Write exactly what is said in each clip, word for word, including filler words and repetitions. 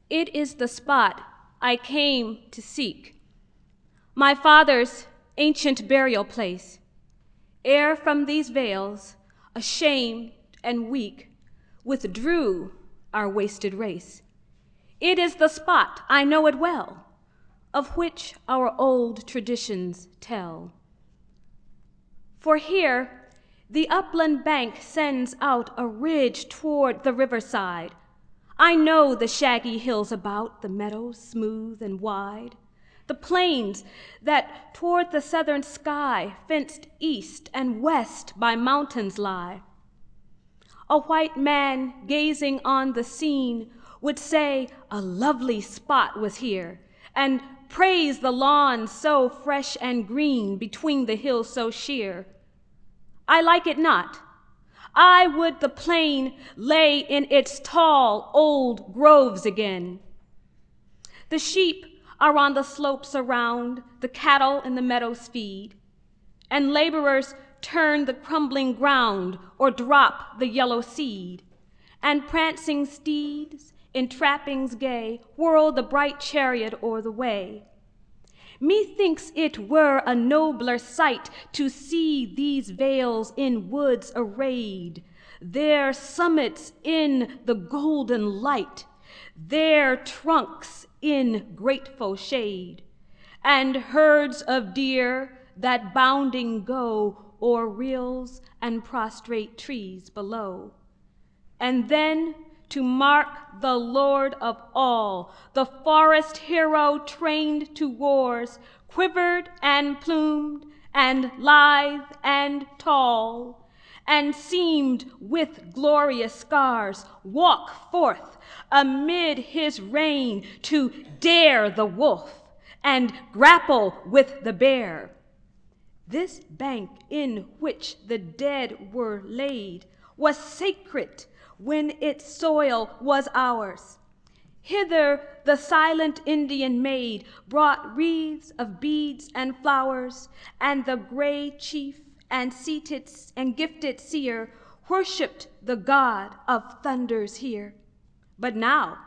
It is the spot I came to seek, my father's ancient burial place. Ere from these vales, ashamed and weak, withdrew our wasted race. It is the spot, I know it well, of which our old traditions tell. For here, the upland bank sends out a ridge toward the riverside. I know the shaggy hills about, the meadows smooth and wide, the plains that toward the southern sky, fenced east and west by mountains lie. A white man gazing on the scene would say a lovely spot was here, and praise the lawn so fresh and green between the hills so sheer. I like it not. I would the plain lay in its tall old groves again. The sheep are on the slopes around, the cattle in the meadows feed, and laborers turn the crumbling ground or drop the yellow seed, and prancing steeds in trappings gay whirl the bright chariot o'er the way. Methinks it were a nobler sight to see these vales in woods arrayed, their summits in the golden light, their trunks in grateful shade, and herds of deer that bounding go o'er rills and prostrate trees below. And then to mark the Lord of all, the forest hero trained to wars, quivered and plumed and lithe and tall, and seemed with glorious scars walk forth amid his reign to dare the wolf and grapple with the bear. This bank in which the dead were laid was sacred when its soil was ours. Hither the silent Indian maid brought wreaths of beads and flowers, and the gray chief and seated and gifted seer worshipped the God of thunders here. But now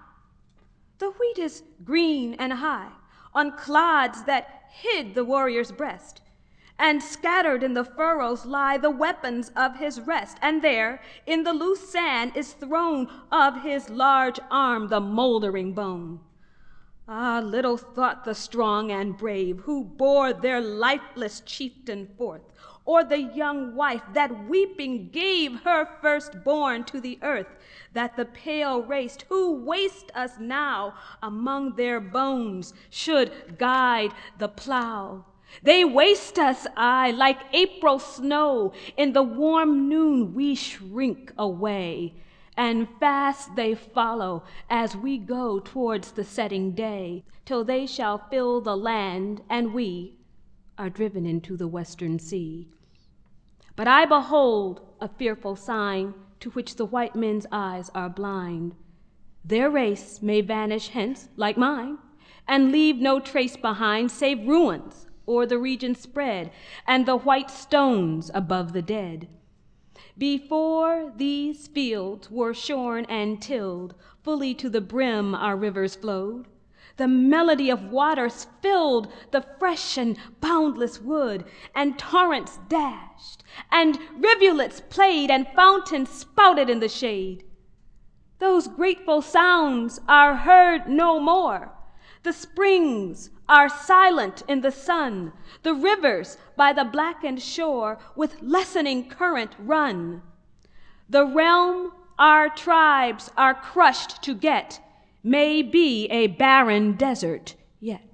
the wheat is green and high on clods that hid the warrior's breast, and scattered in the furrows lie the weapons of his rest, and there in the loose sand is thrown of his large arm the moldering bone. Ah, little thought the strong and brave who bore their lifeless chieftain forth, or the young wife that weeping gave her firstborn to the earth, that the pale race who waste us now among their bones should guide the plow. They waste us, aye, like April snow. In the warm noon we shrink away, and fast they follow as we go towards the setting day, till they shall fill the land, and we are driven into the western sea. But I behold a fearful sign to which the white men's eyes are blind. Their race may vanish hence like mine, and leave no trace behind save ruins o'er the region spread, and the white stones above the dead. Before these fields were shorn and tilled, fully to the brim our rivers flowed. The melody of waters filled the fresh and boundless wood, and torrents dashed, and rivulets played, and fountains spouted in the shade. Those grateful sounds are heard no more. The springs are silent in the sun. The rivers by the blackened shore with lessening current run. The realm our tribes are crushed to get may be a barren desert yet.